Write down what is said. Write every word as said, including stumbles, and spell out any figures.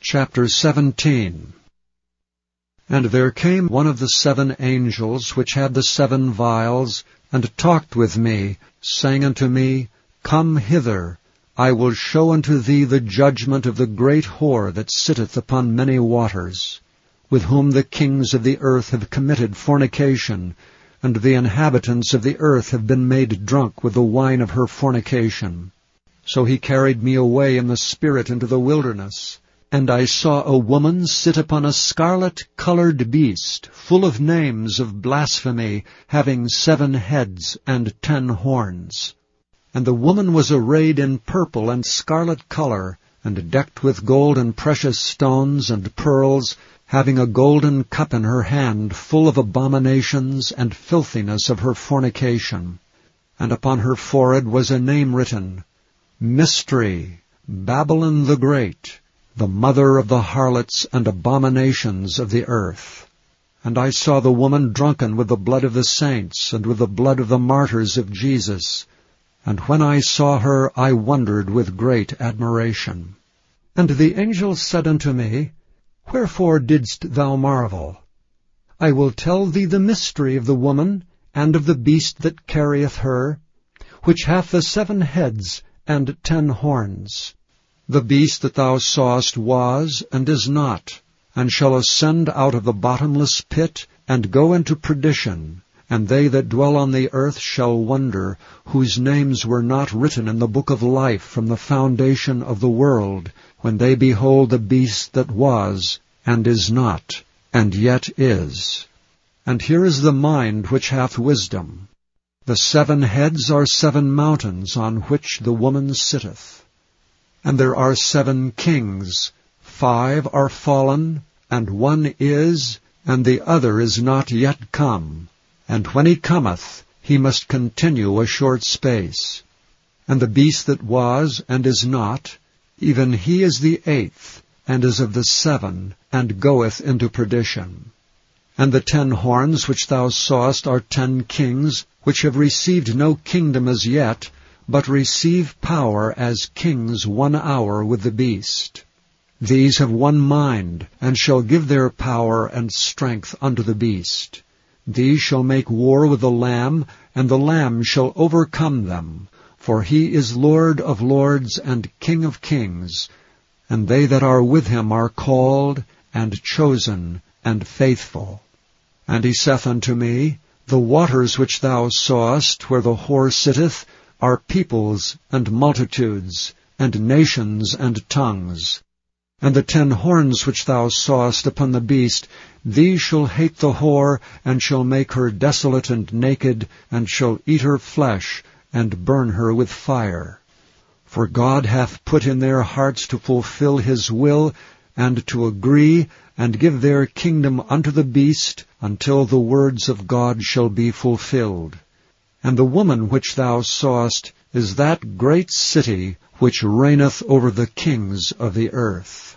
Chapter seventeen. And there came one of the seven angels which had the seven vials, and talked with me, saying unto me, Come hither, I will show unto thee the judgment of the great whore that sitteth upon many waters, with whom the kings of the earth have committed fornication, and the inhabitants of the earth have been made drunk with the wine of her fornication. So he carried me away in the spirit into the wilderness, and I saw a woman sit upon a scarlet-colored beast, full of names of blasphemy, having seven heads and ten horns. And the woman was arrayed in purple and scarlet color, and decked with gold and precious stones and pearls, having a golden cup in her hand, full of abominations and filthiness of her fornication. And upon her forehead was a name written, Mystery, Babylon the Great, the mother of the harlots and abominations of the earth. And I saw the woman drunken with the blood of the saints, and with the blood of the martyrs of Jesus. And when I saw her, I wondered with great admiration. And the angel said unto me, Wherefore didst thou marvel? I will tell thee the mystery of the woman, and of the beast that carrieth her, which hath the seven heads and ten horns. The beast that thou sawest was, and is not, and shall ascend out of the bottomless pit, and go into perdition. And they that dwell on the earth shall wonder, whose names were not written in the book of life from the foundation of the world, when they behold the beast that was, and is not, and yet is. And here is the mind which hath wisdom. The seven heads are seven mountains on which the woman sitteth. And there are seven kings, five are fallen, and one is, and the other is not yet come. And when he cometh, he must continue a short space. And the beast that was, and is not, even he is the eighth, and is of the seven, and goeth into perdition. And the ten horns which thou sawest are ten kings, which have received no kingdom as yet, but receive power as kings one hour with the beast. These have one mind, and shall give their power and strength unto the beast. These shall make war with the Lamb, and the Lamb shall overcome them. For he is Lord of lords and King of kings, and they that are with him are called, and chosen, and faithful. And he saith unto me, The waters which thou sawest, where the whore sitteth, are peoples, and multitudes, and nations, and tongues. And the ten horns which thou sawest upon the beast, these shall hate the whore, and shall make her desolate and naked, and shall eat her flesh, and burn her with fire. For God hath put in their hearts to fulfill his will, and to agree, and give their kingdom unto the beast, until the words of God shall be fulfilled. And the woman which thou sawest is that great city which reigneth over the kings of the earth.